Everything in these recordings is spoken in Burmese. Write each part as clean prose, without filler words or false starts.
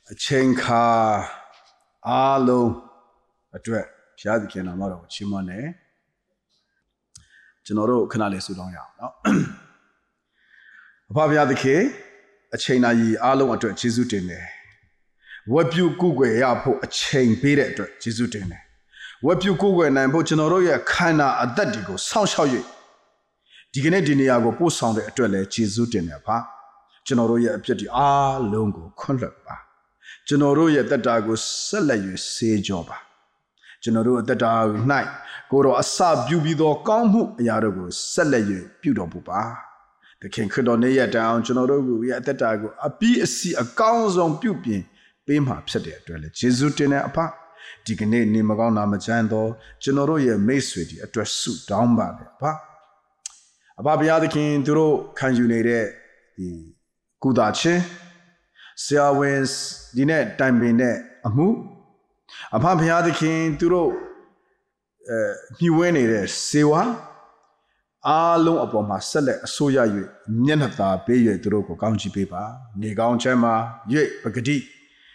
ချိန်ခါအားလုံးအတွက်ဘုရားသခင်နာမတော်ကိုချီးမွမ်းတယ်ကျွန်တော်တို့ခဏလေးဆုတောင်းရအောင်เนาะအဖဘုရားသခင်အချိန်နာရီအားလုံးအတွက်ယေရှုတင်တယ်ဝတ်ပြုကုကွယ်ရဖို့အချိန်ပေးတဲ့အတွက်ယေရှုတင်တယ်ဝတ်ပြုကုကွယ်နိုင်ဖို့ကျွန်တော်တို့ရဲ့ခန္ဓာအသက်တွေကိုစောင့်ရှောက်၍ဒီကနေ့ဒီနေရာကိုပို့ဆောင်တဲ့အတွက်လည်းယေရှုတင်တယ်ဖာကျွန်တော်တို့ရဲ့အပြစ်တွေအားလုံးကိုခွင့်လွှတ်ပါကျွန်တော်တို့ရဲ့သက်တာကိုဆက်လက်၍ဆေးကြောပါကျွန်တော်တို့အသက်တာ၌ကိုတော်အစပြုပြီးသောကောင်းမှုအရာတို့ကိုဆက်လက်၍ပြုတော်မူပါသခင်ခရစ်တော်နေ့ရက်တိုင်အောင်ကျွန်တော်တို့ရဲ့အသက်တာကိုအပြီးအစီအကောင်းဆုံးပြုပြင်ပေးမှာဖြစ်တဲ့အတွက်လည်းယေရှုတင်တဲ့အဖဒီကနေ့နေမကောင်းနာမချမ်းသောကျွန်တော်တို့ရဲ့မိတ်ဆွေတွေအတွက်ဆုတောင်းပါတယ်အဖဘုရားသခင်သူတို့ခံယူနေတဲ့ဒီကုသခြင်းဆရာဝန်ဒီနဲ့တိုင်ပင်တဲ့အမှုအဖဘုရားသခင်သူတို့ညှိဝဲနေတဲ့စေဝါအားလုံးအပေါ်မှာဆက်လက်အစိုးရ၍မျက်နှာသာပေး၍သူတို့ကိုကောင်းချီးပေးပါနေကောင်းချမ်းမှာ၍ပဂတိ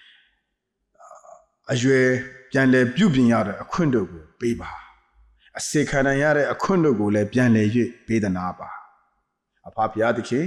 အရွယ်ပြန်လည်ပြုပြင်ရတဲ့အခွင့်တို့ကိုပေးပါအစေခံရတဲ့အခွင့်တို့ကိုလည်းပြန်လည်၍ပေးသနာပါအဖဘုရားသခင်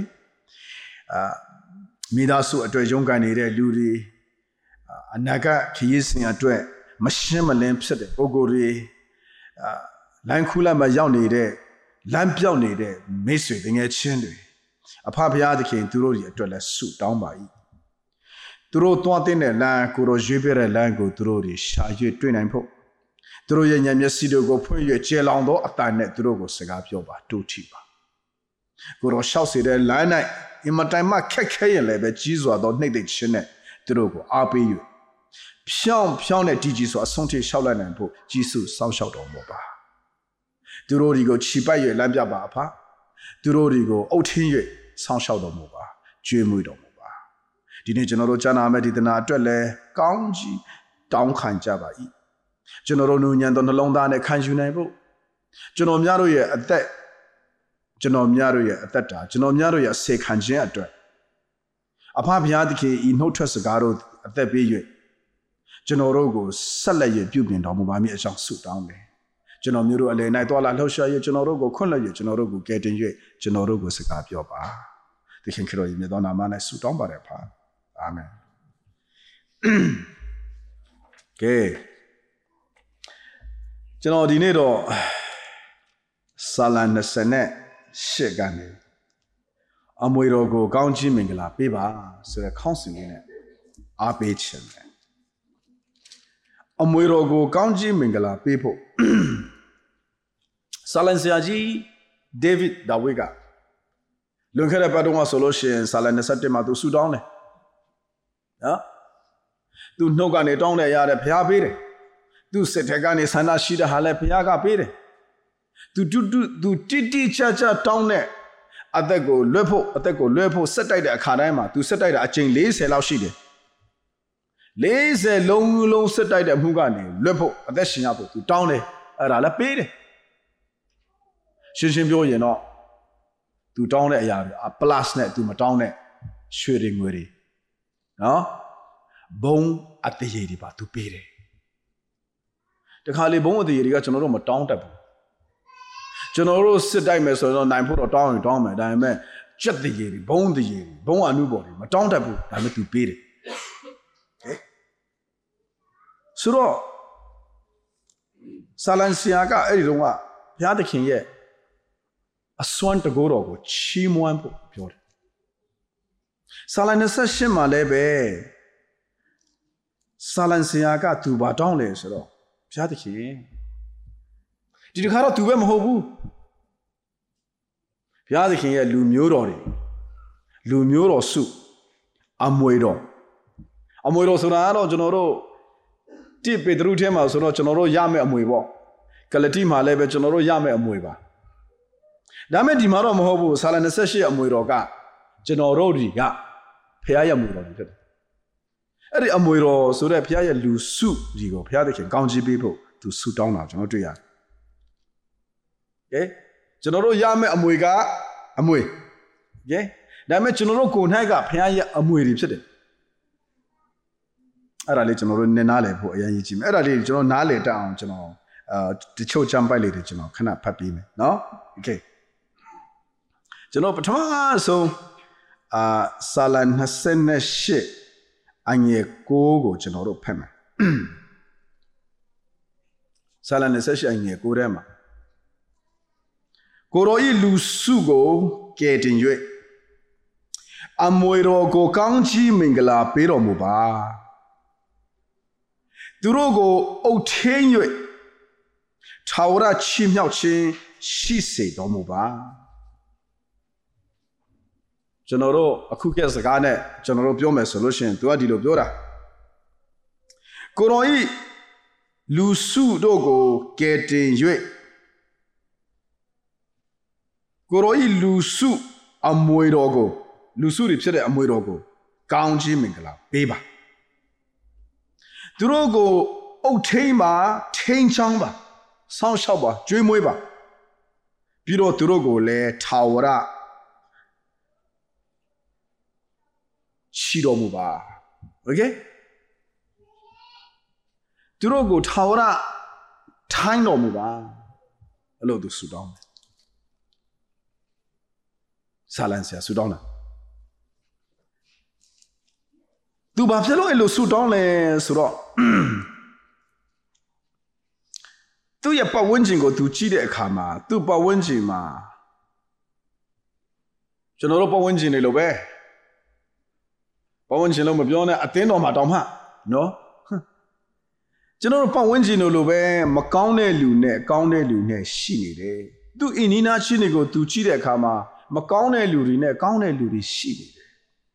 မိသားစုအတွက်ရုန်းကန်နေတဲ့လူတွေအနာဂတ်ခရီးစဉ်အတွက်မရှင်းမလင်းဖြစ်တဲ့ပုဂ္ဂိုလ်တွေလိုင်းခူးလာမှာရောက်နေတဲ့လမ်းပြောက်နေတဲ့မိတ်ဆွေတငယ်ချင်းတွေအဖဘုရားသခင်သူတို့တွေအတွက်လည်းဆုတောင်းပါ၏သူတို့တွားတဲ့လမ်းကိုရောရွေးပြတဲ့လမ်းကိုသူတို့တွေရှာ၍တွေ့နိုင်ဖို့သူတို့ရဲ့ဉာဏ်မျက်စိတို့ကိုဖွင့်၍ကျေလောင်သောအတန်နဲ့သူတို့ကိုစကားပြောပါတူထီပါကိုရောရှောက်စေတဲ့လမ်း၌အင်မတိုင်မှခက်ခဲရင်လည်းပဲကြီးစွာသောနှိမ့်သိမ့်ခြင်းနဲ့သူတို့ကိုအားပေး၍ဖြောင်းတဲ့တည်ကြည်စွာအဆုံးထိရှောက်လိုက်နိုင်ဖို့ကြီးစုစောင့်ရှောက်တော်မူပါသူတို့တွေကိုခြိပတ်၍လမ်းပြပါအဖသူတို့တွေကိုအုပ်ထင်း၍စောင့်ရှောက်တော်မူပါကြွေးမွေးတော်မူပါဒီနေ့ကျွန်တော်တို့ကြားနာမယ့်ဒီသနာအတွက်လည်းကောင်းကြီးတောင်းခံကြပါ၏ကျွန်တော်တို့နူညံသောနှလုံးသားနဲ့ခံယူနိုင်ဖို့ကျွန်တော်များတို့ရဲ့အသက်တာကျွန်တော်များတို့ရဲ့အစေခံခြင်းအတွက်အဖဘုရားသခင်ဤနှုတ်ထွက်စကားတို့အသက်ပေး၍ကျွန်တော်တို့ကိုဆက်လက်၍ပြုပြင်တော်မူပါမည်အကြောင်းဆုတောင်းတယ်ကျွန်တော်မျိုးတို့အလယ်၌တွာလာလှုပ်ရှား၍ကျွန်တော်တို့ကိုခွင့်လွှတ်၍ကျွန်တော်တို့ကိုကယ်တင်၍ကျွန်တော်တို့ကိုစကားပြောပါသခင်ခရစ်တော်၏မြတ်သောနာမ၌ဆုတောင်းပါတယ်ဖာအာမင်ကဲကျွန်တော်ဒီနေ့တော့စာလံ28ကနေအမွေတော်ကိုကောင်းချီးမင်္ဂလာပေးပါဆိုတဲ့ခေါင်းစဉ်လေးနဲ့အားပေးခြင်းတယ်အမွေတော်ကိုကောင်းချီးမင်္ဂလာပေးဖို့စာလံဆရာကြီးဒေးဗစ်ဒါဝိဒ်ကလွန်ခဲ့တဲ့ပတ်တုန်းကဆိုလို့ရှိရင်စာလံ27မှာသူဆုတောင်းတယ်နော်သူနှုတ်ကနေတောင်းတယ်ရတယ်ဘုရားပေးတယ်သူစစ်ထက်ကနေဆန္ဒရှိတဲ့ဟာလည်းဘုရားကပေးတယ်သူတိကျတောင်းတဲ့အသက်ကိုလွတ်ဖို့ဆက်တိုက်တဲ့အခါတိုင်းမှာသူဆက်တိုက်တာအကြိမ်40လောက်ရှိတယ်40လုံးဆက်တိုက်တဲ့အမှုကနေလွတ်ဖို့အသက်ရှင်ရဖို့သူတောင်းတယ်အဲ့ဒါလည်းပေးတယ်ရှင်းပြောရင်တော့သူတောင်းတဲ့အရာတွေplus နဲ့သူမတောင်းတဲ့ရွှေတွေငွေတွေနော်ဘုံအတရေတွေပါသူပေးတယ်တခါလေဘုံအတရေတွေကကျွန်တော်တို့မတောင်းတတ်ဘူးကျွန်တော်တို့စစ်တိုက်မယ်ဆိုတော့နိုင်ဖို့တော့တောင်းရင်တောင်းမယ်ဒါပေမဲ့ကြက်တရေတွေဘုံတရေတွေဘုံအနုဘော်တွေမတောင်းတတ်ဘူးဒါပေမဲ့သူပေးတယ်ဆိုတော့ဆာလန်ဆီယာကအဲ့ဒီတော့ကဘုရားသခင်ရဲ့အစွမ်းတကိုးတော်ကိုချီးမွမ်းဖို့ပြောတယ်ဆာလံ28မှာလည်းပဲဆာလံဆီယာကသူဘာတောင်းလဲဆိုတော့ဘုရားသခင်ဒီတစ်ခါတော့သူပဲမဟုတ်ဘူးဘုရားသခင်ရဲ့လူမျိုးတော်စုအမွေတော်ဆိုတာကတော့ကျွန်တော်တို့တိပေတရုထဲမှာဆိုတော့ကျွန်တော်တို့ရမယ့်အမွေပေါ့ဂလတိမှာလည်းပဲကျွန်တော်တို့ရမယ့်အမွေပါဒါမဲ့ဒီမှာတော့မဟုတ်ဘူးဆာလံ28အမွေတော်ကကျွန်တော်တို့တွေကဘုရားရဲ့အမွေတော်တွေဖြစ်တယ်အဲ့ဒီအမွေတော်ဆိုတဲ့ဘုရားရဲ့လူစုကြီးကိုဘုရားသခင်ကောင်းချီးပေးဖို့သူဆုတောင်းတာကျွန်တော်တွေ့ရတယ်ကဲကျွန်တော်တို့ရမယ့်အမွေကအမွေကဲဒါပေမဲ့ကျွန်တော်တို့ကိုယ်၌ကဘုရားရဲ့အမွေတွေဖြစ်တယ်အဲ့ဒါလေးကျွန်တော်တို့နည်းနားလည်ဖို့အရင်ကြီးမယ်အဲ့ဒါလေးကျွန်တော်နားလည်တတ်အောင်ကျွန်တော်တချို့ချမ်းပိုက်လေးတွေကျွန်တော်ခဏဖတ်ပြီးမယ်နော်โอเคကျွန်တော်ပထမဆုံးစာလ28အငယ်9ကိုကျွန်တော်တို့ဖတ်မယ်စာလ28အငယ်9ထဲမှာကိုရောဤလူစုကိုကယ်တင်၍အမွေတော်ကိုကောင်းချီးမင်္ဂလာပေးတော်မူပါသူတို့ကိုအုပ်ထိန်၍ထာဝရချီးမြှောက်ခြင်းရှိစေတော်မူပါကျွန်တော်တို့အခုကစကားနဲ့ကျွန်တော်တို့ပြောမယ်ဆိုလို့ရှိရင်သူကဒီလိုပြောတာကိုရောဤလူစုတို့ကိုကယ်တင်၍ကိုရောဤလူစုအမွေတော်ကိုလူစုတွေဖြစ်တဲ့အမွေတော်ကိုကောင်းချီးမင်္ဂလာပေးပါသူတို့ကိုအုပ်ထိန်ပါထိန်ချောင်းပါဆောင်းလျှောက်ပါကျွေးမွေးပါပြီးတော့သူတို့ကိုလည်းထာဝရရှိတော်မူပါโอเคသူတို့ကိုထာဝရထိုင်းတော်မူပါအဲ့လိုသူဆုတောင်းတယ်ဆာလန်ဆရာဆုတောင်းတာသူဘာဖြစ်လို့အဲ့လိုဆုတောင်းလဲဆိုတော့သူ့ရဲ့ပတ်ဝန်းကျင်ကိုသူကြည့်တဲ့အခါမှာသူ့ပတ်ဝန်းကျင်မှာကျွန်တော်တို့ပတ်ဝန်းကျင်တွေလိုပဲပတ်ဝန်းကျင်လို့မပြောနဲ့အသင်းတော်မှာတောင်မှနော်ကျွန်တော်တို့ပတ်ဝန်းကျင်လိုပဲမကောင်းတဲ့လူနဲ့ကောင်းတဲ့လူနဲ့ရှိနေတယ်သူအင်းနီနာချင်းတွေကိုသူကြည့်တဲ့အခါမှာမကောင်းတဲ့လူတွေနဲ့ကောင်းတဲ့လူတွေရှိနေတယ်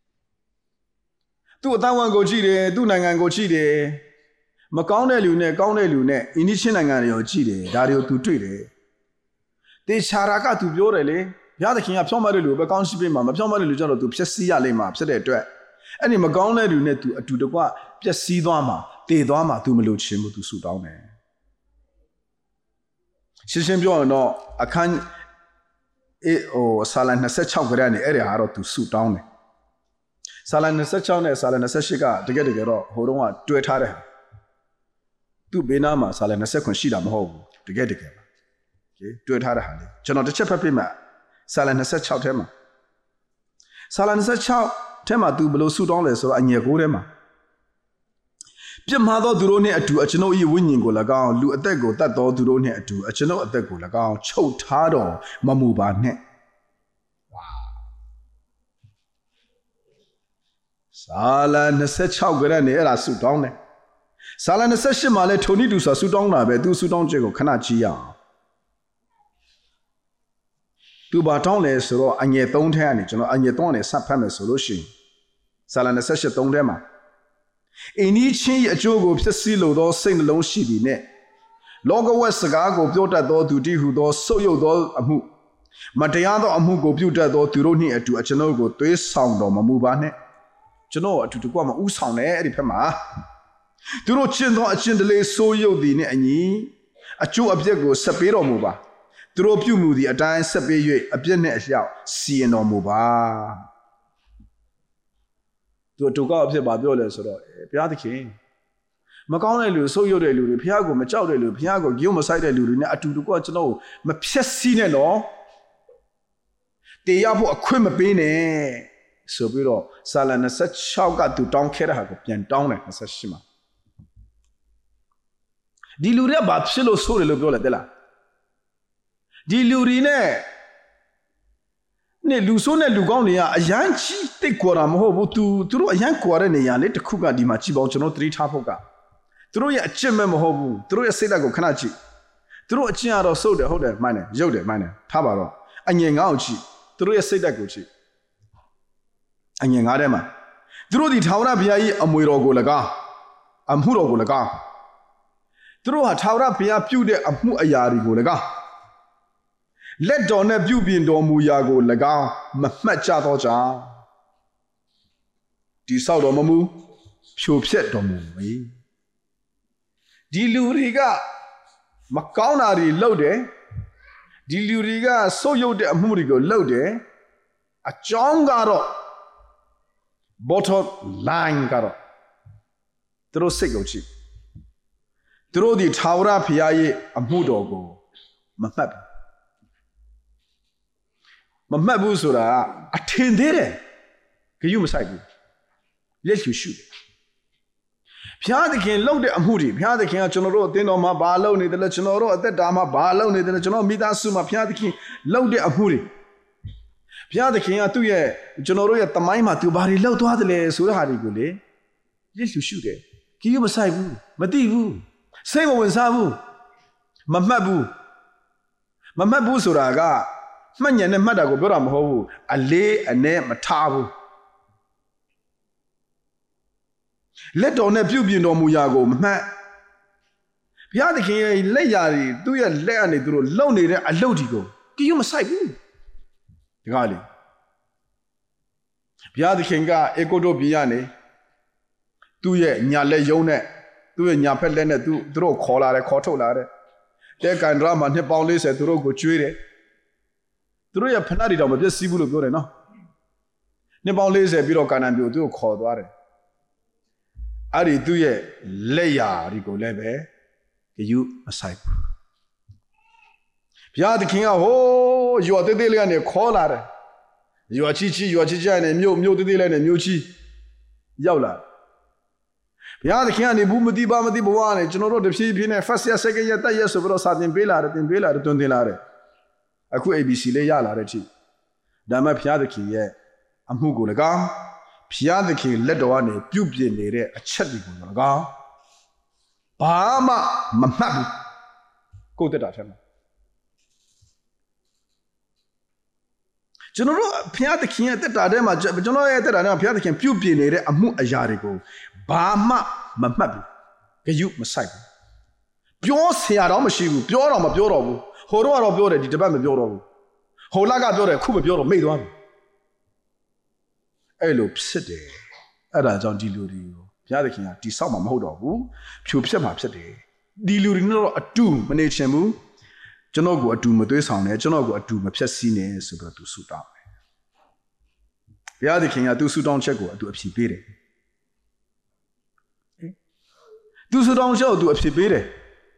သူ့အသံဝန်ကိုကြည့်တယ်သူ့နိုင်ငံကိုကြည့်တယ်မကောင်းတဲ့လူနဲ့ကောင်းတဲ့လူနဲ့အင်းနီချင်းနိုင်ငံတွေကိုကြည့်တယ်ဒါတွေကိုသူတွေ့တယ်တေချာရာကသူပြောတယ်လေဘုရားသခင်ကဖြောင်းမတဲ့လူပဲကောင်းရှိပေးမှာမဖြောင်းမတဲ့လူကြတော့သူဖြည့်ဆည်းရလိမ့်မှာဖြစ်တဲ့အတွက်အဲ့ဒီမကောင်းတဲ့လူနဲ့သူအတူတကွပျက်စီးသွားမှာတည်သွားမှာသူမလို့ချင်းဘူးသူဆူတောင်းတယ်ရှင်းရှင်းပြောရင်တော့အခန်းဆာလ26ကရနေအဲ့ဒီဟာတော့သူဆူတောင်းတယ်ဆာလ26နဲ့ဆာလ28ကတကယ်တော့ဟိုတုန်းကတွဲထားတဲ့သူ့ဘေးနားမှာဆာလ29ရှိတာမဟုတ်ဘူးတကယ်ပါတွဲထားတဲ့ဟာလေကျွန်တော်တစ်ချက်ဖတ်ပြမယ်ဆာလ26ထဲမှာဆာလ26ထဲမှာသူဘလို့ဆူတောင်းလဲဆိုတော့အငယ်9ထဲမှာပြစ်မှားသောသူတို့နှင့်အတူအကျွန်ုပ်၏ဝိညာဉ်ကို၎င်းလူအသက်ကိုတတ်သောသူတို့နှင့်အတူအကျွန်ုပ်အသက်ကို၎င်းချုပ်ထားတော်မမူပါနှင့်ဆာလ26ကရနေအဲ့ဒါဆူတောင်းတယ်ဆာလ28မှာလည်းထိုနည်းတူဆိုဆူတောင်းတာပဲသူဆူတောင်းချက်ကိုခဏကြည့်ရအောင်သူဘာတောင်းလဲဆိုတော့အငယ်3ထဲကနေကျွန်တော်အငယ်3ကနေဆက်ဖတ်မယ်ဆိုလို့ရှိရင်ဆာလ28 3ထဲမှာအင်းကြီးချင်းရဲ့အကျိုးကိုဖြစ်စီလိုသောစိတ်နှလုံးရှိသည်နဲ့လောကဝက်စကားကိုပြောတတ်သောသူတည်းဟူသောဆုတ်ယုတ်သောအမှုမတရားသောအမှုကိုပြုတတ်သောသူတို့နှင့်အတူအကျွန်ုပ်ကိုသွေးဆောင်တော်မမူပါနဲ့ကျွန်တော်အတူတကွမဥဆောင်နဲ့အဲ့ဒီဖက်မှာသူတို့ကျင့်သောအကျင့်တလေဆိုးယုတ်သည်နဲ့အညီအကျိုးအပြစ်ကိုဆက်ပေးတော်မူပါသူတို့ပြုမှုသည့်အတိုင်းဆက်ပေး၍အပြစ်နှင့်အလျောက်စီရင်တော်မူပါသူတို့ကအဖြစ်ပါပြောလဲဆိုတော့ဘုရားသခင်မကောင်းတဲ့လူဆိုးရုပ်တဲ့လူတွေဘုရားကိုမကြောက်တဲ့လူဘုရားကိုဂရုမစိုက်တဲ့လူတွေနဲ့အတူတကွကျွန်တော်မဖြက်စီးနဲ့နော်တရားဖို့အခွင့်မပေးနဲ့ဆိုပြီးတော့ဆာလ26ကသူတောင်းခဲ့တဲ့ဟာကိုပြန်တောင်းတယ်28မှာဒီလူတွေကဘာဖြစ်လို့ဆိုးတယ်လို့ပြောလဲတဲ့လားဒီလူတွေနဲ့လူဆိုးနဲ့လူကောင်းတွေကအရန်ကြီးတိတ်ကွာတာမဟုတ်ဘူးသူတို့အရန်ကွာတဲ့နေရာလေးတစ်ခုကဒီမှာကြည့်ပါဦးကျွန်တော်သတိထားဖို့ကသူတို့ရဲ့အကျင့်မဲ့မဟုတ်ဘူးသူတို့ရဲ့စိတ်ဓာတ်ကိုခဏကြည့်သူတို့အကျင့်ကတော့စုပ်တယ်ဟုတ်တယ်မှန်တယ်ရုပ်တယ်မှန်တယ်ထားပါတော့အငြင်ငါ့ကိုကြည့်သူတို့ရဲ့စိတ်ဓာတ်ကိုကြည့်အငြင်ငါးထဲမှာသူတို့ဒီထာဝရဘုရားကြီးအမွေတော်ကို၎င်းအမှုတော်ကို၎င်းသူတို့ဟာထာဝရဘုရားပြုတဲ့အမှုအရာတွေကို၎င်းလက်တော်နဲ့ပြုပြင်တော်မူရာကို၎င်းမမှတ်ကြသောကြောင့်ဒီဆောက်တော်မမူဖြိုဖျက်တော်မူ၏ဒီလူတွေကမကောင်းတာတွေလုပ်တယ်ဒီလူတွေကဆိုးရုပ်တဲ့အမှုတွေကိုလုပ်တယ်အကြောင်းကတော့ bottom line ကတော့သူတို့စိတ်ကိုကြည့်သူတို့ဒီထာဝရဘုရားရဲ့အမှုတော်ကိုမမှတ်ဘူးဆိုတာအထင်သေးတယ်ဂရုမစိုက်ဘူးလက်ရှုတယ်ဘုရားသခင်လုပ်တဲ့အမှုတွေဘုရားသခင်ကကျွန်တော်တို့အသင်းတော်မှာဘာလုပ်နေတယ်လဲကျွန်တော်တို့အသက်တာမှာဘာလုပ်နေတယ်လဲကျွန်တော်မိသားစုမှာဘုရားသခင်လုပ်တဲ့အမှုတွေဘုရားသခင်ကသူ့ရဲ့ကျွန်တော်တို့ရဲ့တမိုင်းမှာသူဘာတွေလုပ်သွားတယ်လဲဆိုတဲ့ဟာတွေကိုလေလက်ရှုတယ်ဂရုမစိုက်ဘူးမသိဘူးစိတ်မဝင်စားဘူးမမှတ်ဘူးဆိုတာကမှတ်ဉာဏ်နဲ့မှတ်တာကိုပြောတာမဟုတ်ဘူးအလေးအနည်းမထားဘူးလက်တော်နဲ့ပြုပြင်တော်မူရာကိုမမှတ်ဘုရားသခင်ရဲ့လက်ရာတွေသူ့ရဲ့လက်အနေသူတို့လုံနေတဲ့အလုပ်တွေကိုကြည့်မဆိုင်ဘူးဒီကားလေဘုရားသခင်ကအေကိုတို့ပြည်ကနေသူ့ရဲ့ညာလက်ယုံနဲ့သူ့ရဲ့ညာဖက်လက်နဲ့သူတို့ခေါ်ထုတ်လာတယ်တဲကန်ဒရာမှာနှစ်ပေါင်း40သူတို့ကိုကျွေးတယ်သူတို့ရဲ့ဖဏတွေတော့မပြည့်စည်ဘူးလို့ပြောတယ်နော်နှစ်ပေါင်း40ပြီးတော့ကာနန်ပြည်သူကိုခေါ်သွားတယ်အဲ့ဒီသူ့ရဲ့လက်ရာတွေကိုလည်းပဲဂရုမစိုက်ဘူးဘုရားသခင်ကဟိုးရွာသေးသေးလေးကနေခေါ်လာတယ်ရွာချီနဲ့မြို့သေးသေးလေးနဲ့မြို့ချီရောက်လာဘုရားသခင်ကနေဘူးမသိဘဝနဲ့ကျွန်တော်တို့တဖြည်းဖြည်းနဲ့ first year second year third year ဆိုပြီးတော့စာသင်ပေးလာတယ်တွင်တင်လာတယ်အခု ABC လေးရလာတဲ့အထိဒါမှဘုရားသခင်ရဲ့အမှုကို၎င်းဘုရားသခင်လက်တော်ကနေပြုပြင်နေတဲ့အချက်တွေကို၎င်းဘာမှမမှတ်ဘူးကိုယ်တက်တာထဲမှာကျွန်တော်တို့ဘုရားသခင်ရဲ့တက်တာထဲမှာကျွန်တော်ရဲ့တက်တာထဲမှာဘုရားသခင်ပြုပြင်နေတဲ့အမှုအရာတွေကိုဘာမှမမှတ်ဘူးဂရုမစိုက်ဘူးပြောဆရာတော့မရှိဘူးပြောတော့မပြောတော့ဘူးဟိုတော့ကတော့ပြောတယ်ဒီတပတ်မပြောတော့ဘူးဟိုလကပြောတယ်ခုမပြောတော့မိတ်သွားပြီအဲ့လိုဖြစ်တယ်အဲ့ဒါကြောင့်ဒီလူတွေကိုဘုရားသခင်ကတိဆောက်မှာမဟုတ်တော့ဘူးဖြိုဖျက်မှာဖြစ်တယ်ဒီလူတွေတော့အတူမနေချင်ဘူးကျွန်တော်ကိုအတူမသွေးဆောင်နဲ့ကျွန်တော်ကိုအတူမဖြက်စီးနဲ့ဆိုတော့သူဆူတောင်းတယ်ဘုရားသခင်ကသူဆူတောင်းချက်ကိုအတူအဖြေပေးတယ်သူဆူတောင်းချက်ကိုသူအဖြေပေးတယ်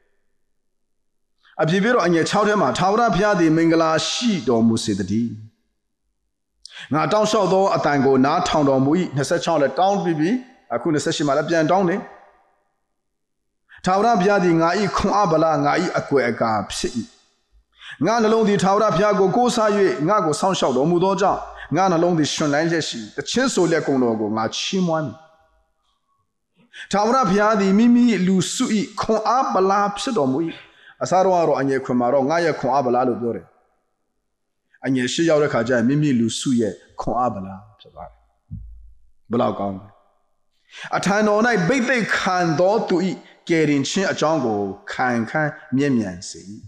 အဖြေပေးတော့အငယ်6ထဲမှာထာဝရဘုရားသည်မင်္ဂလာရှိတော်မူစေတည်းငါတောင်းလျှောက်သောအတန်ကိုနားထောင်တော်မူ၏26လည်းတောင်းပြီးပြီအခု28မှာလည်းပြန်တောင်းတယ်ထာဝရဘုရားသည်ငါ၏ခွန်အားဗလာငါ၏အကွယ်အကာဖြစ်၏ငါနှလုံးသည်ထာဝရဘုရားကိုကိုးစား၍ငါကိုစောင့်ရှောက်တော်မူသောကြောင့်ငါနှလုံးသည်ရှင်လန်းလျက်ရှိတခြင်းဆိုလက်ကုံတော်ကိုငါချီးမွမ်းမည်ထာဝရဘုရားသည်မိမိလူစု၏ခွန်အားဗလာဖြစ်တော်မူ၏အစားတော့အငယ်ခွန်မှာတော့ငါရဲ့ခွန်အားဗလာလို့ပြောတယ်အငယ်ရှိရောက်တဲ့ခါကျရင်မိမိလူစုရဲ့ခွန်အားဗလာဖြစ်သွားတယ်ဘလောက်ကောင်းလဲအထံတော်၌ဗိသိက်ခံသောသူ၏ကယ်တင်ခြင်းအကြောင်းကိုခံမြင့်မြတ်စေ၏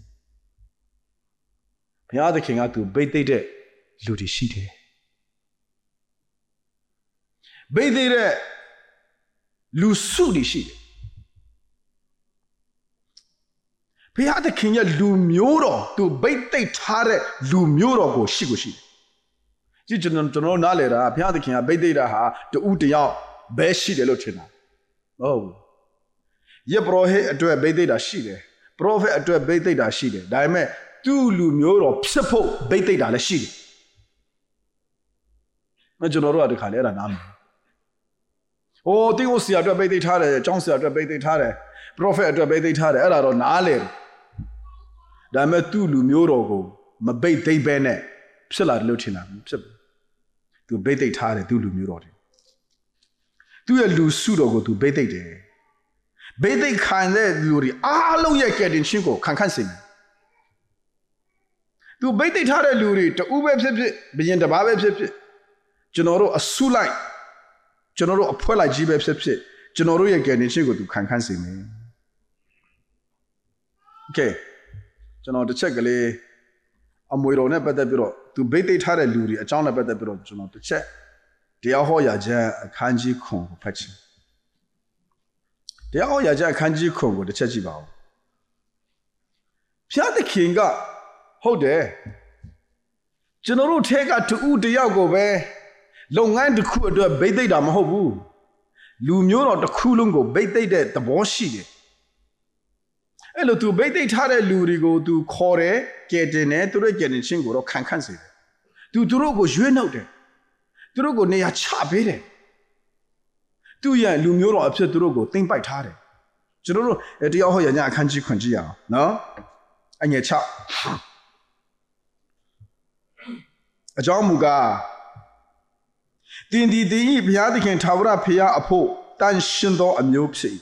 ဘုရားသခင်ကသူဗိသိက်တဲ့လူတွေရှိတယ်ဗိသိက်တဲ့လူစုတွေရှိတယ်ဘုရားသခင်ရဲ့လူမျိုးတော်သူဗိသိက်ထားတဲ့လူမျိုးတော်ကိုရှိတယ်ကြည့်ကျွန်တော်နားလေတာဘုရားသခင်ကဗိသိက်တာဟာတူတယောက်ပဲရှိတယ်လို့ထင်တာမဟုတ်ဘူးယေဘရဟိအတွက်ဗိသိက်တာရှိတယ်ပရောဖက်အတွက်ဗိသိက်တာရှိတယ်ဒါပေမဲ့သူ့လူမျိုးတော်ဖြစ်ဖို့ဗိသိက်တာလည်းရှိတယ်ကျွန်တော်တို့ကဒီခါလေအဲ့ဒါနားမလဲဟိုတင်းကိုဆရာအတွက်ဗိသိက်ထားတယ်ကျောင်းဆရာအတွက်ဗိသိက်ထားတယ်ပရောဖက်အတွက်ဗိသိက်ထားတယ်အဲ့ဒါတော့နားလေဒါပေမဲ့သူ့လူမျိုးတော်ကိုမဗိသိက်ပဲနဲ့ဖြစ်လာတယ်လို့ထင်တာဖြစ်သူဗိသိက်ထားတယ်သူ့လူမျိုးတော်တွေသူ့ရဲ့လူစုတော်ကိုသူဗိသိက်တယ်ဗိသိက်ခံတဲ့လူတွေအားလုံးရဲ့ကယ်တင်ခြင်းကိုခံစေတယ်သူဗိသိက်ထားတဲ့လူတွေတူပဲဖြစ်ဖြစ်ဘယင်တစ်ပါးပဲဖြစ်ဖြစ်ကျွန်တော်တို့အစုလိုက်ကျွန်တော်တို့အဖွဲလိုက်ကြီးပဲဖြစ်ဖြစ်ကျွန်တော်တို့ရဲ့ကယ်တင်ခြင်းကိုသူခံစေမယ်โอเคကျွန်တော်တစ်ချက်ကလေးအမွေတော်နဲ့ပတ်သက်ပြီးတော့သူဗိသိက်ထားတဲ့လူတွေအကြောင်းနဲ့ပတ်သက်ပြီးတော့ကျွန်တော်တစ်ချက်တရားဟောရာကျမ်းအခန်းကြီး9ကိုဖတ်ချင်တရားဟောရာကျမ်းအခန်းကြီး9ကိုတစ်ချက်ကြည့်ပါဦးဘုရားသခင်ကဟုတ်တယ်ကျွန်တော်တို့ထဲကတူတယောက်ကိုပဲလုပ်ငန်းတစ်ခုအတွက်ဗိသိက်တာမဟုတ်ဘူးလူမျိုးတော်တစ်ခုလုံးကိုဗိတ်သိက်တဲ့သဘောရှိတယ်အဲ့လိုသူဗိတ်သိက်ထားတဲ့လူတွေကိုသူခေါ်တယ်ကဲတင်တယ်သူတို့ကဲတင်ချင်းကိုတော့ခံခန့်စေတယ်သူတို့ကိုရွေးနှုတ်တယ်သူတို့ကိုနေရာချပေးတယ်သူရဲ့လူမျိုးတော်အဖြစ်သူတို့ကိုသိမ့်ပိုက်ထားတယ်ကျွန်တော်တို့တရားဟောရညအခန်းကြီးခွန်ကြည့်ရအောင်နော်အငယ်6အကြောင်းမူကားတင်ဒီတင်ဤဘုရားသခင်ထာဝရဘုရားအဖို့တန်ရှင်သောအမျိုးဖြစ်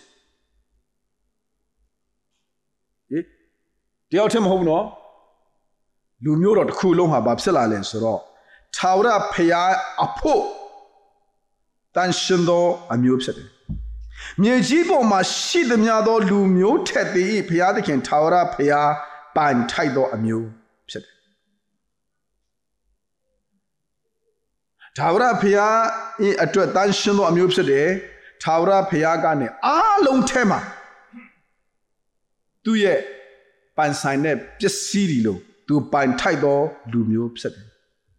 တယောက်တည်းမဟုတ်ဘူးနော်လူမျိုးတော်တစ်ခုလုံးဟာဘာဖြစ်လာလဲဆိုတော့ထာဝရဘုရားအဖို့တန်ရှင်သောအမျိုးဖြစ်တယ်မြေကြီးပေါ်မှာရှိသမျှသောလူမျိုးထက်သည်ဘုရားသခင်ထာဝရဘုရားပိုင်ထိုက်သောအမျိုးဖြစ်တယ်ထာဝရဘုရားဤအတွက်တန်ရှင်သောအမျိုးဖြစ်တယ်ထာဝရဘုရားကနေအားလုံးထဲမှာသူ့ရဲ့ပိုင်ဆိုင်တဲ့ပစ္စည်းတွေလို့သူပိုင်ထိုက်သောလူမျိုးဖြစ်တယ်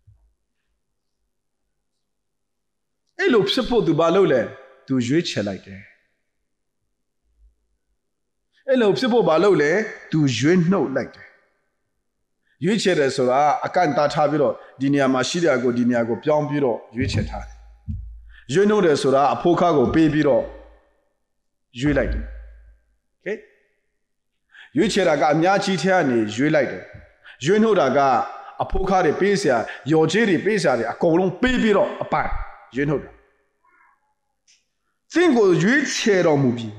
အဲ့လိုဖြစ်ဖို့သူဘာလုပ်လဲသူရွေးချယ်လိုက်တယ်အဲ့လိုဖြစ်ဖို့ဘာလုပ်လဲသူရွေးနှုတ်လိုက်တယ်ရွေးချယ်တယ်ဆိုတာအကန့်အသတ်ထားပြီးတော့ဒီနေရာမှာရှိတဲ့ကိုဒီနေရာကိုပြောင်းပြီးတော့ရွေးချယ်ထားတယ်ရွေးနှုတ်တယ်ဆိုတာအဖို့ခါကိုပေးပြီးတော့ရွေးလိုက်တယ်โอเคရွေးချယ်တာကအများကြီးထဲကနေရွေးလိုက်တယ်ရွေးနှုတ်တာကအဖို့ခါတွေပေးเสียရော်ချေးတွေပေးเสียတွေအကုန်လုံးပေးပြီးတော့အပိုင်ရွေးနှုတ်တာသင်ကိုရွေးချယ်တော်မူပြီ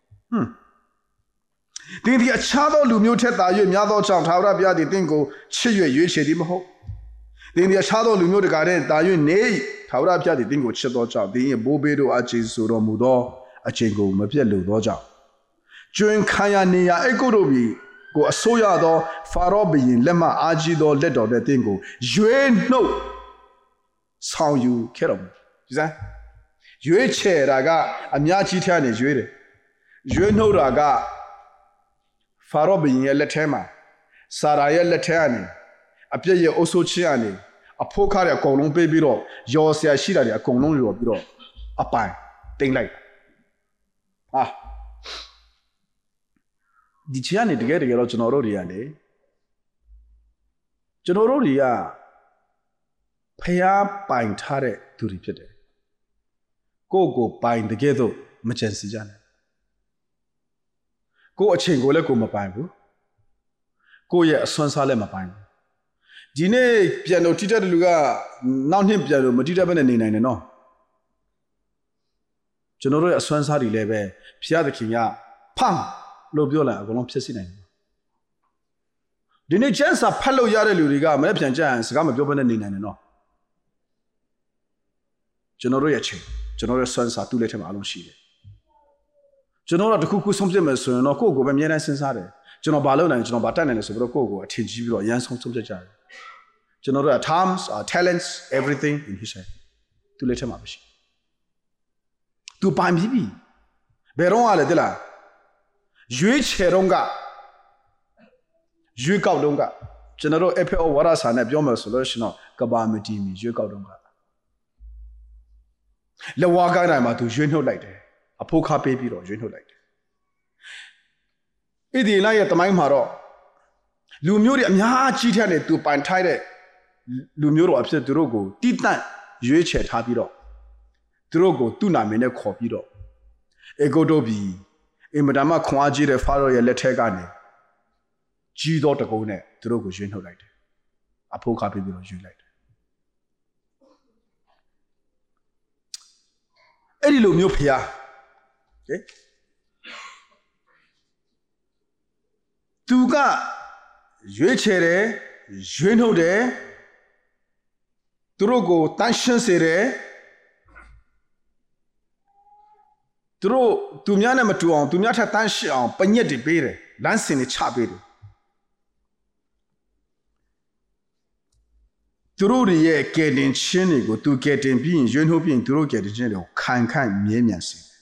သင်ဒီအခြားသောလူမျိုးထက်သာ၍များသောကြောင့်ထာဝရဘုရားသည်သင်ကိုချစ်၍ရွေးချယ်သည်မဟုတ်သင်ဒီအခြားသောလူမျိုးတကာတဲ့သာ၍နေထာဝရဘုရားသည်သင်ကိုချစ်သောကြောင့်သင်ရဲ့ဘိုးဘေးတို့အချင်းဆိုတော်မူသောအချင်းကိုမပြတ်လို့သောကြောင့်ကျွင်ခံရနေရအိတ်ကိုတို့ပြီကိုအစိုးရသောဖာရောဘုရင်လက်မှအာကြီးသောလက်တော်တဲ့သင်ကိုရွေးနှုတ်ဆောင်ယူခဲ့တော်မူဒီစမ်းရွေးချယ်တာကအများကြီးထဲကနေရွေးတယ်ရွေးနှုတ်တာကဖာရောဘုရင်ရဲ့လက်ထဲမှာစာရာရဲ့လက်ထဲကနေအပြည့်ရဲ့အုပ်စိုးခြင်းကနေအဖို့ခါတဲ့အကုန်လုံးပေးပြီးတော့ရော်ဆရာရှိတာတွေအကုန်လုံးရော်ပြီးတော့အပိုင်တင်လိုက်ဟာဒီချမ်းနေတကယ်တော့ကျွန်တော်တို့တွေကလေကျွန်တော်တို့တွေကဖျားပိုင်ထားတဲ့သူတွေဖြစ်တယ်ကိုပိုင်တကယ်တော့မချင်စီကြနဲ့ကိုအချိန်ကိုလည်းကိုမပိုင်ဘူးကိုရဲ့အစွမ်းစားလည်းမပိုင်ဘူးဒီနေ့ပြန်လို့တိတက်တဲ့လူကနောက်နှစ်ပြန်လို့မတိတက်ဘဲနဲ့နေနိုင်တယ်နော်ကျွန်တော်တို့ရဲ့အစွမ်းစားတွေလည်းပဲဖျားသခင်ကဖမ်းလို့ပြောလာအကုန်လုံးဖြစ်စီနိုင်တယ်ဒီနေ့ချမ်းစာဖတ်လို့ရတဲ့လူတွေကမနေ့ပြန်ကြရင်စကားမပြောဘဲနဲ့နေနိုင်တယ်နော်ကျွန်တော်တို့ရဲ့ချိန်ကျွန်တော်ရဲ့စွမ်းစားသူ့လက်ထဲမှာအလုံးရှိတယ်ကျွန်တော်တို့တခုခုဆုံးဖြတ်မယ်ဆိုရင်တော့ကိုယ့်ကိုယ်ပဲအများနဲ့စဉ်းစားတယ်ကျွန်တော်ဘာလုပ်နိုင်ကျွန်တော်ဘာတတ်နိုင်လဲဆိုပြီးတော့ကိုယ့်ကိုယ်အထင်ကြီးပြီးတော့အရန်ဆုံးဖြတ်ကြတယ်ကျွန်တော်တို့ terms our talents everything in his hand သူလက်ထဲမှာပဲရှိသူပိုင်ပြီဘယ်တော့လဲတဲ့လားရွေးချယ်တော့ကရွေးကောက်တော့ကကျွန်တော်တို့ FPO ဝါရစာနဲ့ပြောမယ်ဆိုလို့ရှိရင်တော့ကဘာမတီမီရွေးကောက်တော့ကလက်ဝါးကိုင်းတိုင်းမှာသူရွေးနှုတ်လိုက်တယ်အဖို့ခါပေးပြီးတော့ရွေးနှုတ်လိုက်တယ်ဣဒီလရဲ့တမိုင်းမှာတော့လူမျိုးတွေအများကြီးထဲနဲ့သူပိုင်ထိုက်တဲ့လူမျိုးတော်အဖြစ်သူတို့ကိုတိတန့်ရွေးချယ်ထားပြီးတော့သူတို့ကိုသူ့နာမည်နဲ့ခေါ်ပြီးတော့အေဂိုတိုဘီအင်မတန်မှခွန်အားကြီးတဲ့ဖာရောရဲ့လက်ထက်ကနေကြီးသောတကုန်းနဲ့သူတို့ကိုရွေးနှုတ်လိုက်တယ်အဖို့ခါပေးပြီးတော့ရွေးလိုက်တယ်အဲ့ဒီလိုမျိုးဖျားသူကရွေးချယ်တယ်ရွေးနှုတ်တယ်သူတို့ကိုတန်ရှင်းစေတယ်သူများနဲ့မတူအောင်သူများထက်တန်ရှင်းအောင်ပညက်တွေပေးတယ်လမ်းစဉ်တွေချပေးတယ်သူတို့ရဲ့ကယ်တင်ခြင်းတွေကိုသူကယ်တင်ပြီးရင်ရွေးနှုတ်ပြီးရင်သူတို့ကယ်တင်ခြင်းတွေကိုခိုင်ခိုင်မြဲမြံစေတယ်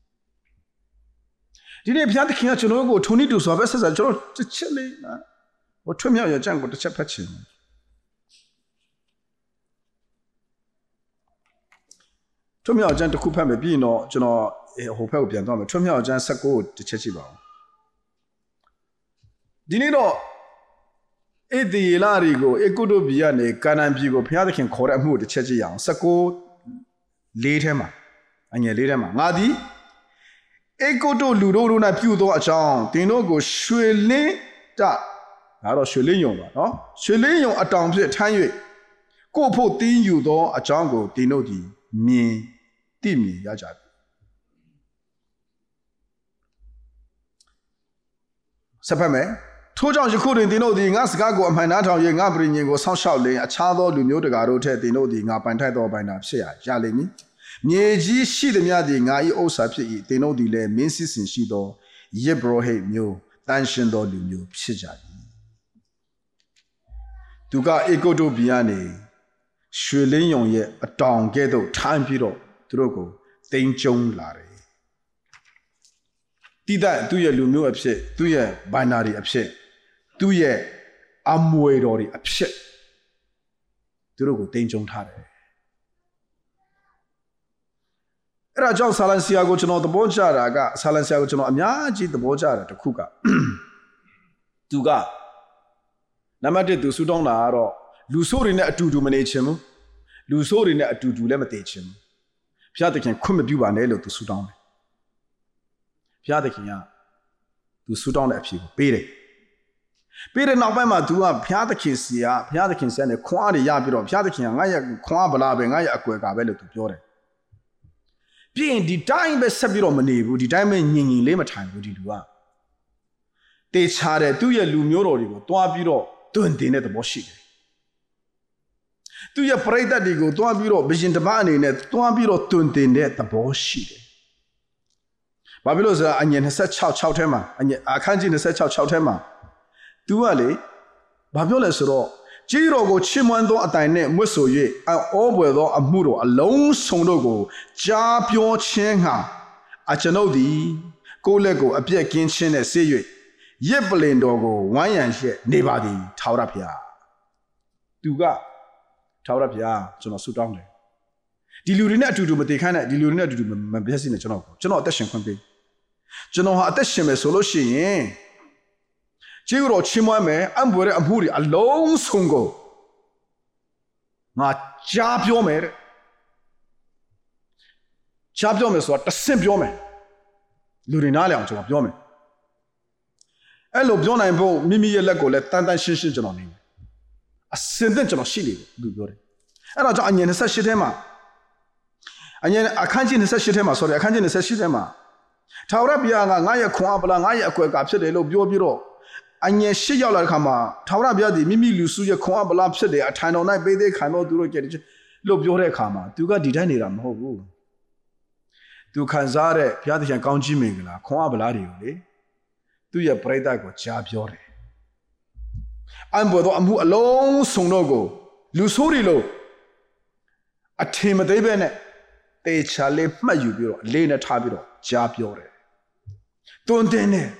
ဒီနေ့ဘုရားသခင်ကကျွန်တော်ကိုထုံနေတူဆိုပဲဆက်ဆက်ကျွန်တော်တစ်ချက်လေးဟိုထွတ်မြောက်ရကြံကိုတစ်ချက်ဖတ်ချင်တယ်ထွတ်မြောက်ကျမ်းတစ်ခုဖတ်မယ်ပြီးရင်တော့ကျွန်တော်ဟိုဘက်ကိုပြန်သွားမယ်ထွတ်မြောက်ကျမ်း16ကိုတစ်ချက်ကြည့်ပါဦးဒီနေ့တော့ဧဒီလာရီကိုအေကုဒိုဘီကနေကာနန်ပြည်ကိုဘုရားသခင်ခေါ်တဲ့အမှုတစ်ချက်ကြည့်ရအောင်16လေးထဲမှာအငယ်လေးထဲမှာငါသည်အေကုဒိုလူတို့၌ပြုသောအကြောင်းသင်တို့ကိုရွှေလင်းတဒါတော့ရွှေလင်းယုံပါနော်ရွှေလင်းယုံအတောင်ဖြစ်ထမ်း၍ကိုဖို့တင်းယူသောအကြောင်းကိုသင်တို့သည်မြင်သိမြင်ရကြပြီဆက်ဖက်မယ်ထို့ကြောင့်ယခုတွင်သင်တို့သည်ငါစကားကိုအမှန်နားထောင်၍ငါပရိညင်ကိုစောင့်ရှောက်လင်အခြားသောလူမျိုးတကာတို့ထက်သင်တို့သည်ငါပိုင်ထိုက်သောပိုင်နာဖြစ်ရလိမ့်မည်မြေကြီးရှိသည်များသည်ငါ၏ဥစ္စာဖြစ်၏သင်တို့သည်လည်းမင်းစစ်စင်ရှိသောယေဘရဟိတ်မျိုးတန်ရှင်သောလူမျိုးဖြစ်ကြ၏သူကအေဂုတ္တုပြည်ကနေရွှေလင်းယုံရဲ့အတောင်ကဲ့သို့ထိုင်းပြီးတော့သူတို့ကိုတိမ်ကျုံလာတယ်တိဒတ်သူ့ရဲ့လူမျိုးအဖြစ်သူ့ရဲ့ဘိုင်နာရီအဖြစ်သူ့ရဲ့အမွေတော်တွေအဖြစ်သူတို့ကိုတိမ်ကျုံထားတယ်အဲ့ဒါကြောင့်ဆာလန်ဆီယာကိုကျွန်တော်သဘောကျတာကဆာလန်ဆီယာကိုကျွန်တော်အများကြီးသဘောကျတာတစ်ခုကသူကနံပါတ်1သူဆူတောင်းတာကတော့လူဆိုးတွေနဲ့အတူတူမနေချင်ဘူးလူဆိုးတွေနဲ့အတူတူလည်းမတည်ချင်ဘူးဘုရားသခင်ခွင့်မပြုပါနဲ့လို့သူဆူတောင်းတယ်ဘုရားသခင်ကသူဆူတောင်းတဲ့အဖြေကိုပေးတယ်ပေးတဲ့နောက်ပိုင်းမှာသူကဘုရားသခင်စီနဲ့ခွန်အားတွေရပြီးတော့ဘုရားသခင်ကငါ့ရဲ့ခွန်အားဗလာပဲငါ့ရဲ့အကွယ်ကပဲလို့သူပြောတယ်ပြီးရင်ဒီတိုင်းပဲဆက်ပြီးတော့မနေဘူးဒီတိုင်းပဲညင်လေးမထိုင်ဘူးဒီလူကတေချာတဲ့သူ့ရဲ့လူမျိုးတော်တွေကိုတွားပြီးတော့တွင်တင်တဲ့သဘောရှိတယ်သူ့ရဲ့ပရိသတ်တွေကိုတွားပြီးတော့ဘရှင်တပအနေနဲ့တွားပြီးတော့တွင်တင်တဲ့သဘောရှိတယ်ဘာဖြစ်လို့ဆိုတော့အငယ်26ထဲမှာအခန်းကြီး26ထဲမှာသူကလေဘာပြောလဲဆိုတော့ကြီးတော်ကိုချီးမွမ်းသောအတိုင်နဲ့မွတ်ဆို၍အောဘွယ်သောအမှုတော်အလုံးစုံတို့ကိုကြားပြောခြင်းဟာအကျွန်ုပ်သည်ကိုယ့်လက်ကိုအပြက်ကင်းခြင်းနဲ့ဆေး၍ရစ်ပလင်တော်ကိုဝိုင်းရန်လျက်နေပါသည်ထာဝရဘုရားသူကထာဝရဘုရားကျွန်တော်ဆုတောင်းတယ်ဒီလူတွေနဲ့အတူတူမတည်ခိုင်းနဲ့ဒီလူတွေနဲ့အတူတူမပြည့်စုံနဲ့ကျွန်တော်အသက်ရှင်ခွင့်ပေးကျွန်တော်ဟာအသက်ရှင်မယ်ဆိုလို့ရှိရင်ကျေးဇူးတော်ချီးမွမ်းမယ်အံ့ဘွယ်တဲ့အမှုတွေအလုံးစုံကိုငါကြားပြောမယ်တဲ့ကြားပြောမယ်ဆိုတာတဆင့်ပြောမယ်လူတွေနားလည်အောင်ကျွန်တော်ပြောမယ်အဲ့လိုပြောနိုင်ဖို့မိမိရဲ့လက်ကိုလည်းတန်တန်ရှင်းရှင်းကျွန်တော်နေတယ်အစင်တဲ့ကျွန်တော်ရှိနေတယ်လူပြောတယ်အဲ့တော့ကျွန်တော်အငယ်28ထဲမှာအခန်းကြီး28ထဲမှာဆိုတယ်အခန်းကြီး28ထဲမှာထာဝရဘုရားကငါရဲ့ခွန်အားဗလာငါရဲ့အကွယ်ကဖြစ်တယ်လို့ပြောပြီးတော့အငယ်8ရောက်လာတဲ့ခါမှာထာဝရဘုရားဒီမိမိလူစုရဲ့ခွန်အားဗလာဖြစ်တယ်အထိုင်တော်၌ပေးသေးခံတော်သူတို့ကြည့်လို့ပြောတဲ့အခါမှာသူကဒီတိုင်းနေတာမဟုတ်ဘူးသူခံစားတဲ့ဘုရားသခင်ကောင်းကြီးမင်္ဂလာခွန်အားဗလာတွေကိုလေသူ့ရဲ့ပရိသတ်ကိုကြားပြောတယ်အံ့ဘွယ်သောအမှုအလုံးစုံတို့ကိုလူဆိုးတွေလို့အထင်မသေးပဲနဲ့တေချာလေးမှတ်ယူပြီးတော့အလေးနဲ့ထားပြီးတော့ကြားပြောတယ်တွန်းတင်တယ်